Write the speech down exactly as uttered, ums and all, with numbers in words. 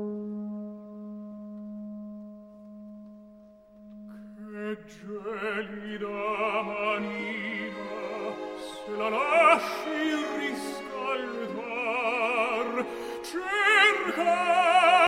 Che gelida manina, se la lasci riscaldar, cerca